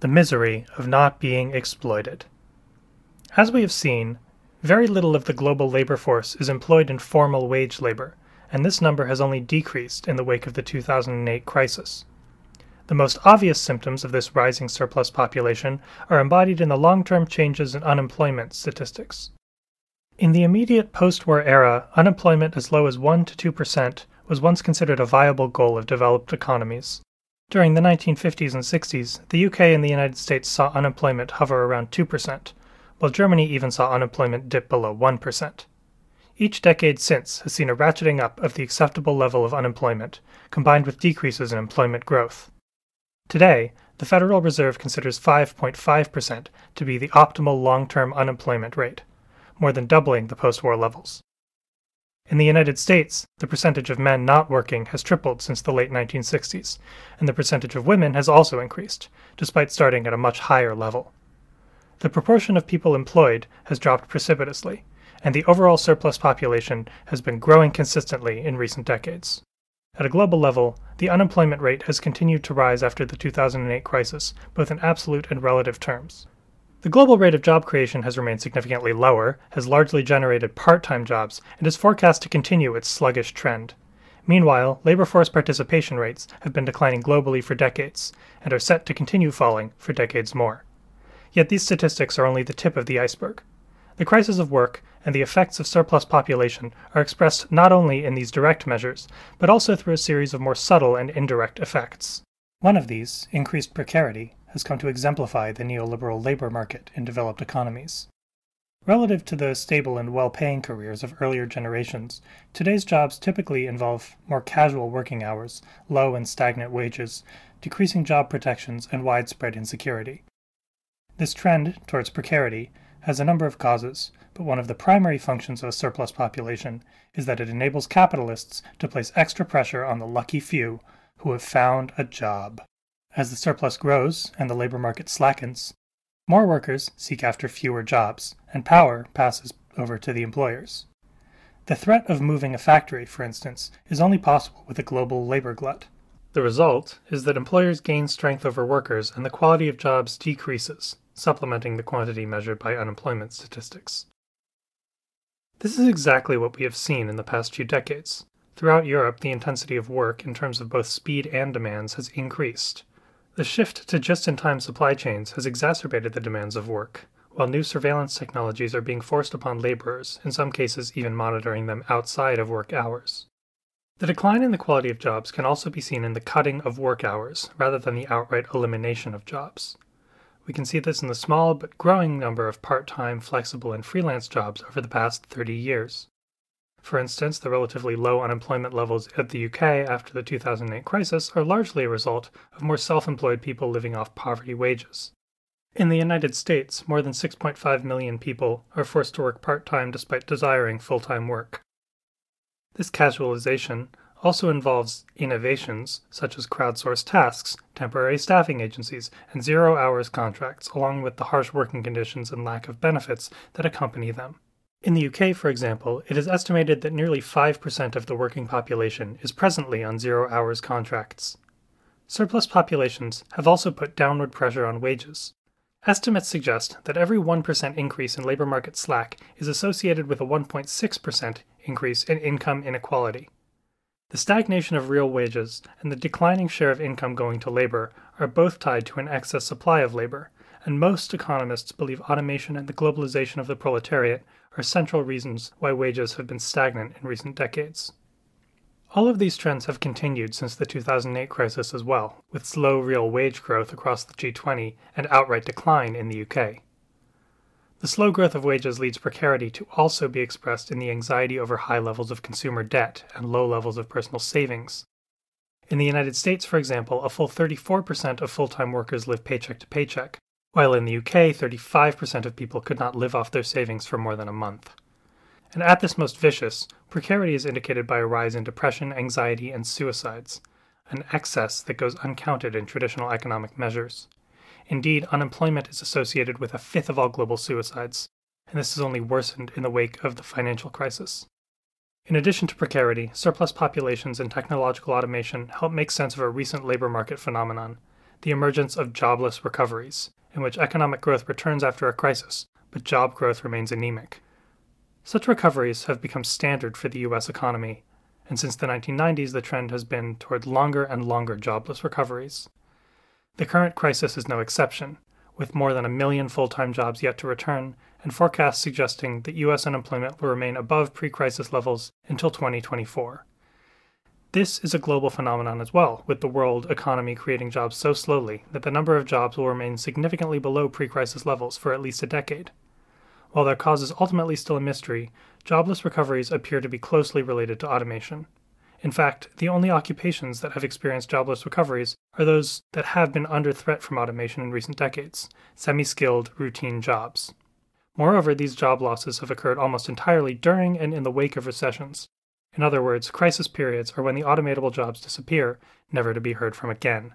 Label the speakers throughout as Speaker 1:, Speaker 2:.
Speaker 1: the misery of not being exploited. As we have seen, very little of the global labor force is employed in formal wage labor, and this number has only decreased in the wake of the 2008 crisis. The most obvious symptoms of this rising surplus population are embodied in the long-term changes in unemployment statistics. In the immediate post-war era, unemployment as low as 1 to 2% was once considered a viable goal of developed economies. During the 1950s and 60s, the UK and the United States saw unemployment hover around 2%, while Germany even saw unemployment dip below 1%. Each decade since has seen a ratcheting up of the acceptable level of unemployment, combined with decreases in employment growth. Today, the Federal Reserve considers 5.5% to be the optimal long-term unemployment rate, more than doubling the post-war levels. In the United States, the percentage of men not working has tripled since the late 1960s, and the percentage of women has also increased, despite starting at a much higher level. The proportion of people employed has dropped precipitously, and the overall surplus population has been growing consistently in recent decades. At a global level, the unemployment rate has continued to rise after the 2008 crisis, both in absolute and relative terms. The global rate of job creation has remained significantly lower, has largely generated part-time jobs, and is forecast to continue its sluggish trend. Meanwhile, labor force participation rates have been declining globally for decades, and are set to continue falling for decades more. Yet these statistics are only the tip of the iceberg. The crisis of work and the effects of surplus population are expressed not only in these direct measures, but also through a series of more subtle and indirect effects. One of these, increased precarity, has come to exemplify the neoliberal labor market in developed economies. Relative to the stable and well-paying careers of earlier generations, today's jobs typically involve more casual working hours, low and stagnant wages, decreasing job protections, and widespread insecurity. This trend towards precarity has a number of causes, but one of the primary functions of a surplus population is that it enables capitalists to place extra pressure on the lucky few who have found a job. As the surplus grows and the labor market slackens, more workers seek after fewer jobs, and power passes over to the employers. The threat of moving a factory, for instance, is only possible with a global labor glut. The result is that employers gain strength over workers and the quality of jobs decreases, supplementing the quantity measured by unemployment statistics. This is exactly what we have seen in the past few decades. Throughout Europe, the intensity of work in terms of both speed and demands has increased. The shift to just-in-time supply chains has exacerbated the demands of work, while new surveillance technologies are being forced upon laborers, in some cases even monitoring them outside of work hours. The decline in the quality of jobs can also be seen in the cutting of work hours, rather than the outright elimination of jobs. We can see this in the small but growing number of part-time, flexible, and freelance jobs over the past 30 years. For instance, the relatively low unemployment levels at the UK after the 2008 crisis are largely a result of more self-employed people living off poverty wages. In the United States, more than 6.5 million people are forced to work part-time despite desiring full-time work. This casualization also involves innovations such as crowdsourced tasks, temporary staffing agencies, and zero-hours contracts, along with the harsh working conditions and lack of benefits that accompany them. In the UK, for example, it is estimated that nearly 5% of the working population is presently on zero-hours contracts. Surplus populations have also put downward pressure on wages. Estimates suggest that every 1% increase in labor market slack is associated with a 1.6% increase in income inequality. The stagnation of real wages and the declining share of income going to labor are both tied to an excess supply of labor, and most economists believe automation and the globalization of the proletariat are central reasons why wages have been stagnant in recent decades. All of these trends have continued since the 2008 crisis as well, with slow real wage growth across the G20 and outright decline in the UK. The slow growth of wages leads precarity to also be expressed in the anxiety over high levels of consumer debt and low levels of personal savings. In the United States, for example, a full 34% of full-time workers live paycheck to paycheck, while in the UK, 35% of people could not live off their savings for more than a month. And at this most vicious, precarity is indicated by a rise in depression, anxiety, and suicides, an excess that goes uncounted in traditional economic measures. Indeed, unemployment is associated with a fifth of all global suicides, and this has only worsened in the wake of the financial crisis. In addition to precarity, surplus populations and technological automation help make sense of a recent labor market phenomenon, the emergence of jobless recoveries, in which economic growth returns after a crisis, but job growth remains anemic. Such recoveries have become standard for the U.S. economy, and since the 1990s the trend has been toward longer and longer jobless recoveries. The current crisis is no exception, with more than 1 million full-time jobs yet to return, and forecasts suggesting that U.S. unemployment will remain above pre-crisis levels until 2024. This is a global phenomenon as well, with the world economy creating jobs so slowly that the number of jobs will remain significantly below pre-crisis levels for at least a decade. While their cause is ultimately still a mystery, jobless recoveries appear to be closely related to automation. In fact, the only occupations that have experienced jobless recoveries are those that have been under threat from automation in recent decades, semi-skilled, routine jobs. Moreover, these job losses have occurred almost entirely during and in the wake of recessions. In other words, crisis periods are when the automatable jobs disappear, never to be heard from again.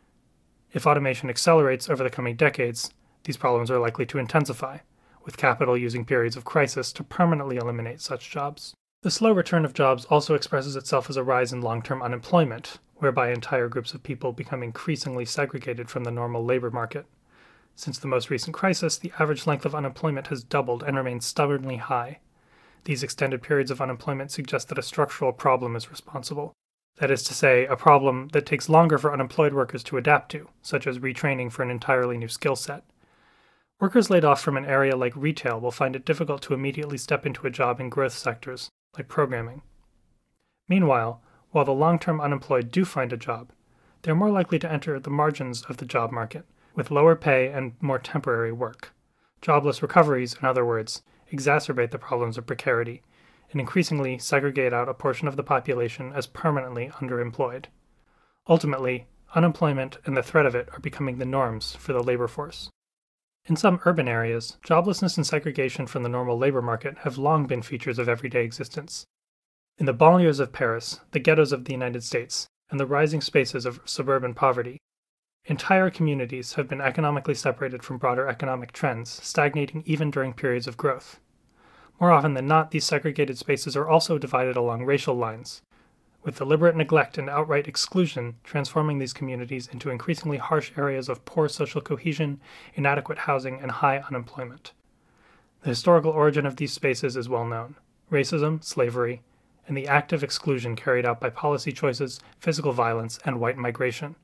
Speaker 1: If automation accelerates over the coming decades, these problems are likely to intensify, with capital using periods of crisis to permanently eliminate such jobs. The slow return of jobs also expresses itself as a rise in long-term unemployment, whereby entire groups of people become increasingly segregated from the normal labor market. Since the most recent crisis, the average length of unemployment has doubled and remains stubbornly high. These extended periods of unemployment suggest that a structural problem is responsible. That is to say, a problem that takes longer for unemployed workers to adapt to, such as retraining for an entirely new skill set. Workers laid off from an area like retail will find it difficult to immediately step into a job in growth sectors, like programming. Meanwhile, while the long-term unemployed do find a job, they are more likely to enter the margins of the job market, with lower pay and more temporary work. Jobless recoveries, in other words, exacerbate the problems of precarity, and increasingly segregate out a portion of the population as permanently underemployed. Ultimately, unemployment and the threat of it are becoming the norms for the labor force. In some urban areas, joblessness and segregation from the normal labor market have long been features of everyday existence. In the banlieues of Paris, the ghettos of the United States, and the rising spaces of suburban poverty, entire communities have been economically separated from broader economic trends, stagnating even during periods of growth. More often than not, these segregated spaces are also divided along racial lines, with deliberate neglect and outright exclusion transforming these communities into increasingly harsh areas of poor social cohesion, inadequate housing, and high unemployment. The historical origin of these spaces is well known: racism, slavery, and the active exclusion carried out by policy choices, physical violence, and white migration.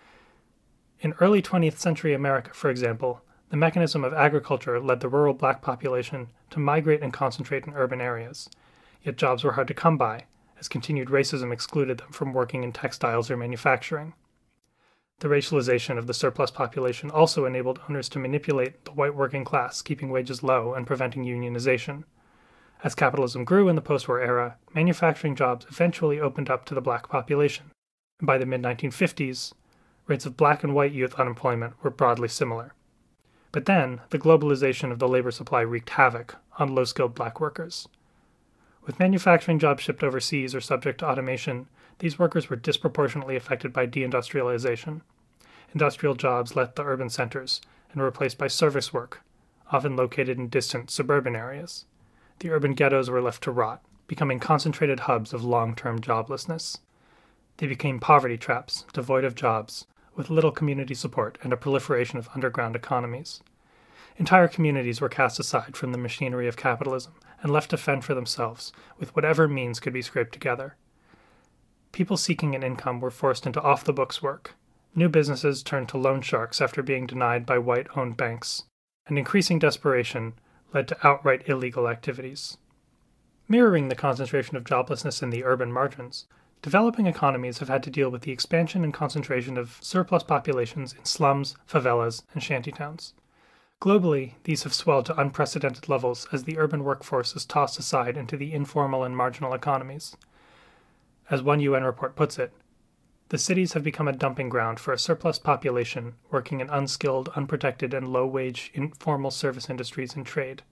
Speaker 1: In early 20th century America, for example, the mechanism of agriculture led the rural black population to migrate and concentrate in urban areas, yet jobs were hard to come by, as continued racism excluded them from working in textiles or manufacturing. The racialization of the surplus population also enabled owners to manipulate the white working class, keeping wages low and preventing unionization. As capitalism grew in the post-war era, manufacturing jobs eventually opened up to the black population, and by the mid-1950s, rates of black and white youth unemployment were broadly similar. But then, the globalization of the labor supply wreaked havoc on low-skilled black workers. With manufacturing jobs shipped overseas or subject to automation, these workers were disproportionately affected by deindustrialization. Industrial jobs left the urban centers and were replaced by service work, often located in distant suburban areas. The urban ghettos were left to rot, becoming concentrated hubs of long-term joblessness. They became poverty traps, devoid of jobs, with little community support and a proliferation of underground economies. Entire communities were cast aside from the machinery of capitalism and left to fend for themselves with whatever means could be scraped together. People seeking an income were forced into off-the-books work. New businesses turned to loan sharks after being denied by white-owned banks, and increasing desperation led to outright illegal activities. Mirroring the concentration of joblessness in the urban margins, developing economies have had to deal with the expansion and concentration of surplus populations in slums, favelas, and shantytowns. Globally, these have swelled to unprecedented levels as the urban workforce is tossed aside into the informal and marginal economies. As one UN report puts it, the cities have become a dumping ground for a surplus population working in unskilled, unprotected, and low-wage informal service industries and trade.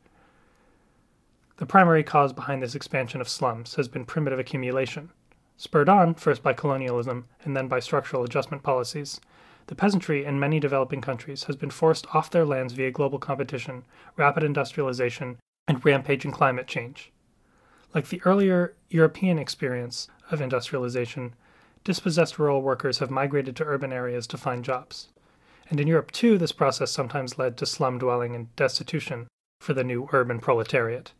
Speaker 1: The primary cause behind this expansion of slums has been primitive accumulation. Spurred on, first by colonialism and then by structural adjustment policies, the peasantry in many developing countries has been forced off their lands via global competition, rapid industrialization, and rampaging climate change. Like the earlier European experience of industrialization, dispossessed rural workers have migrated to urban areas to find jobs. And in Europe too, this process sometimes led to slum dwelling and destitution for the new urban proletariat.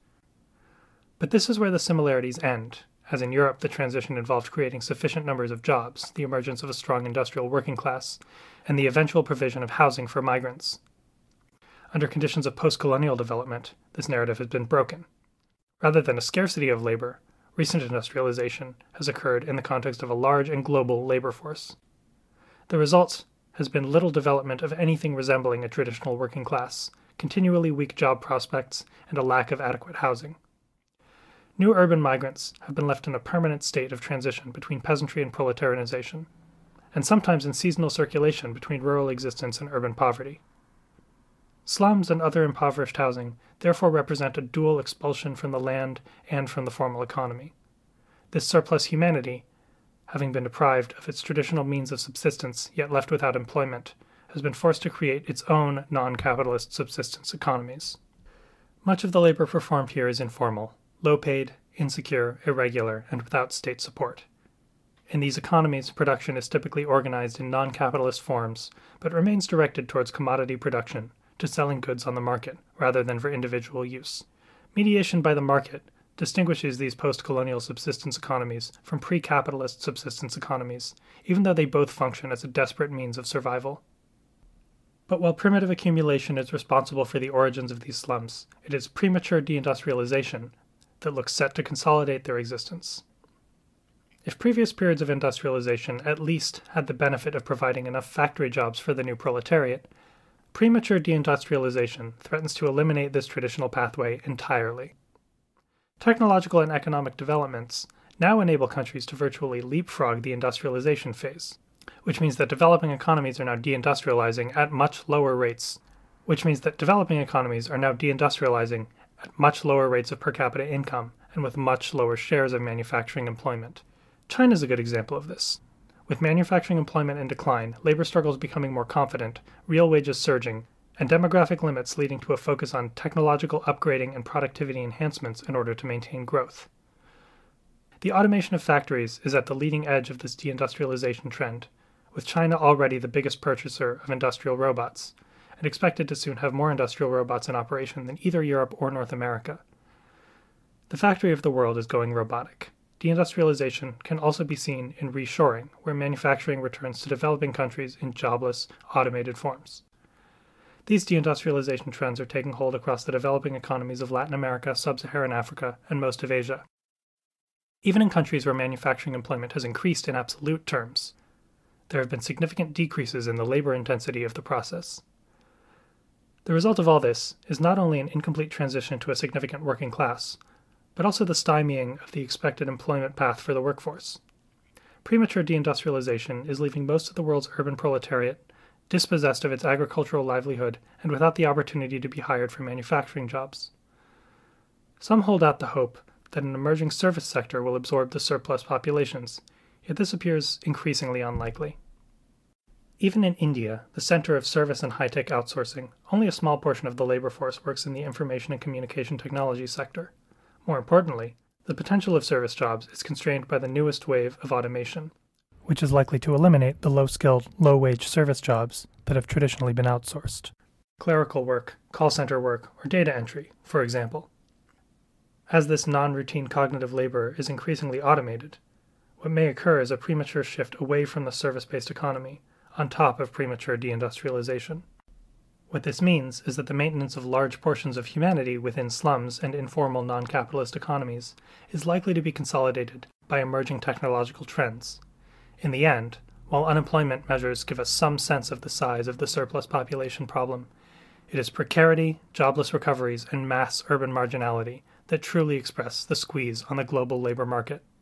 Speaker 1: But this is where the similarities end, as in Europe the transition involved creating sufficient numbers of jobs, the emergence of a strong industrial working class, and the eventual provision of housing for migrants. Under conditions of post-colonial development, this narrative has been broken. Rather than a scarcity of labor, recent industrialization has occurred in the context of a large and global labor force. The result has been little development of anything resembling a traditional working class, continually weak job prospects, and a lack of adequate housing. New urban migrants have been left in a permanent state of transition between peasantry and proletarianization, and sometimes in seasonal circulation between rural existence and urban poverty. Slums and other impoverished housing therefore represent a dual expulsion from the land and from the formal economy. This surplus humanity, having been deprived of its traditional means of subsistence yet left without employment, has been forced to create its own non-capitalist subsistence economies. Much of the labor performed here is informal, low-paid, insecure, irregular, and without state support. In these economies, production is typically organized in non-capitalist forms, but remains directed towards commodity production, to selling goods on the market, rather than for individual use. Mediation by the market distinguishes these post-colonial subsistence economies from pre-capitalist subsistence economies, even though they both function as a desperate means of survival. But while primitive accumulation is responsible for the origins of these slums, it is premature deindustrialization that looks set to consolidate their existence. If previous periods of industrialization at least had the benefit of providing enough factory jobs for the new proletariat, premature deindustrialization threatens to eliminate this traditional pathway entirely. Technological and economic developments now enable countries to virtually leapfrog the industrialization phase, which means that developing economies are now deindustrializing at much lower rates of per capita income and with much lower shares of manufacturing employment. China is a good example of this. With manufacturing employment in decline, labor struggles becoming more confident, real wages surging, and demographic limits leading to a focus on technological upgrading and productivity enhancements in order to maintain growth. The automation of factories is at the leading edge of this deindustrialization trend, with China already the biggest purchaser of industrial robots, and expected to soon have more industrial robots in operation than either Europe or North America. The factory of the world is going robotic. Deindustrialization can also be seen in reshoring, where manufacturing returns to developing countries in jobless, automated forms. These deindustrialization trends are taking hold across the developing economies of Latin America, Sub-Saharan Africa, and most of Asia. Even in countries where manufacturing employment has increased in absolute terms, there have been significant decreases in the labor intensity of the process. The result of all this is not only an incomplete transition to a significant working class, but also the stymieing of the expected employment path for the workforce. Premature deindustrialization is leaving most of the world's urban proletariat dispossessed of its agricultural livelihood and without the opportunity to be hired for manufacturing jobs. Some hold out the hope that an emerging service sector will absorb the surplus populations, yet this appears increasingly unlikely. Even in India, the center of service and high-tech outsourcing, only a small portion of the labor force works in the information and communication technology sector. More importantly, the potential of service jobs is constrained by the newest wave of automation, which is likely to eliminate the low-skilled, low-wage service jobs that have traditionally been outsourced. Clerical work, call center work, or data entry, for example. As this non-routine cognitive labor is increasingly automated, what may occur is a premature shift away from the service-based economy, on top of premature deindustrialization. What this means is that the maintenance of large portions of humanity within slums and informal non-capitalist economies is likely to be consolidated by emerging technological trends. In the end, while unemployment measures give us some sense of the size of the surplus population problem, it is precarity, jobless recoveries, and mass urban marginality that truly express the squeeze on the global labor market.